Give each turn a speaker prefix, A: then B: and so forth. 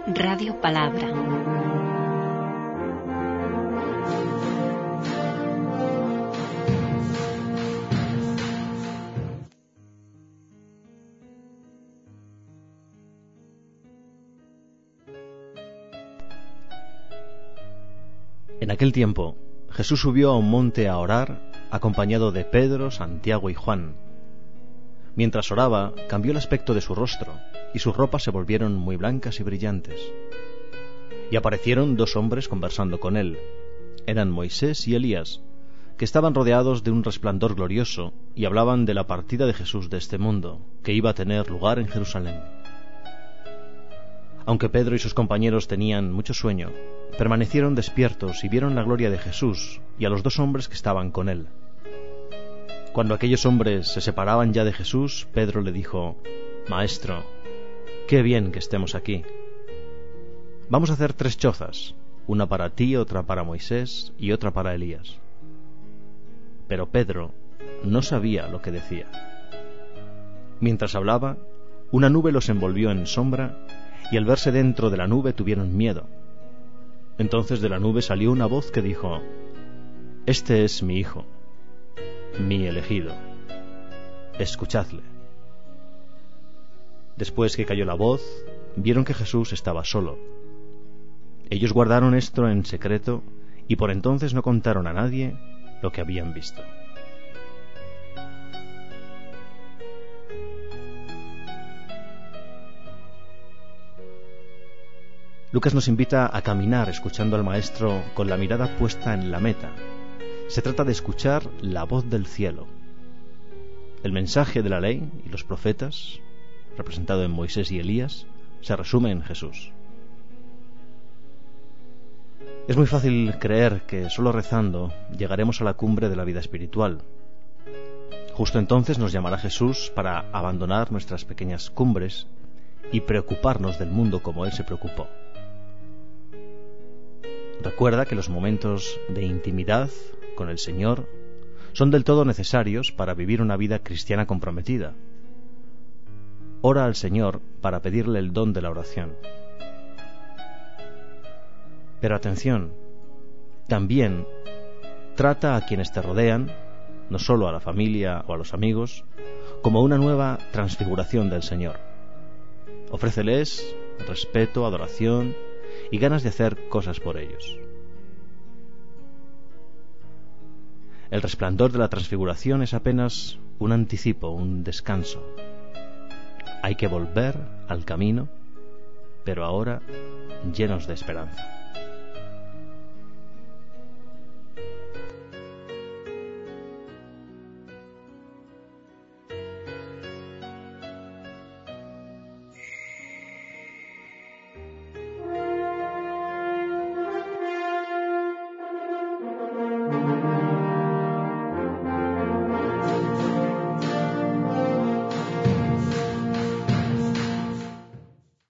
A: Radio Palabra.
B: En aquel tiempo, Jesús subió a un monte a orar, acompañado de Pedro, Santiago y Juan. Mientras oraba, cambió el aspecto de su rostro, y sus ropas se volvieron muy blancas y brillantes. Y aparecieron dos hombres conversando con él. Eran Moisés y Elías, que estaban rodeados de un resplandor glorioso, y hablaban de la partida de Jesús de este mundo, que iba a tener lugar en Jerusalén. Aunque Pedro y sus compañeros tenían mucho sueño, permanecieron despiertos y vieron la gloria de Jesús y a los dos hombres que estaban con él. Cuando aquellos hombres se separaban ya de Jesús, Pedro le dijo: «Maestro, qué bien que estemos aquí. Vamos a hacer 3 chozas, una para ti, otra para Moisés y otra para Elías». Pero Pedro no sabía lo que decía. Mientras hablaba, una nube los envolvió en sombra, y al verse dentro de la nube tuvieron miedo. Entonces de la nube salió una voz que dijo: «Este es mi hijo, mi elegido. Escuchadle». Después que cayó la voz, vieron que Jesús estaba solo. Ellos guardaron esto en secreto y por entonces no contaron a nadie lo que habían visto. Lucas nos invita a caminar escuchando al Maestro con la mirada puesta en la meta. Se trata de escuchar la voz del cielo. El mensaje de la ley y los profetas, representado en Moisés y Elías, se resume en Jesús. Es muy fácil creer que solo rezando llegaremos a la cumbre de la vida espiritual. Justo entonces nos llamará Jesús para abandonar nuestras pequeñas cumbres y preocuparnos del mundo como Él se preocupó. Recuerda que los momentos de intimidad con el Señor son del todo necesarios para vivir una vida cristiana comprometida. Ora al Señor para pedirle el don de la oración. Pero atención, también trata a quienes te rodean, no solo a la familia o a los amigos, como una nueva transfiguración del Señor. Ofréceles respeto, adoración y ganas de hacer cosas por ellos. El resplandor de la transfiguración es apenas un anticipo, un descanso. Hay que volver al camino, pero ahora llenos de esperanza.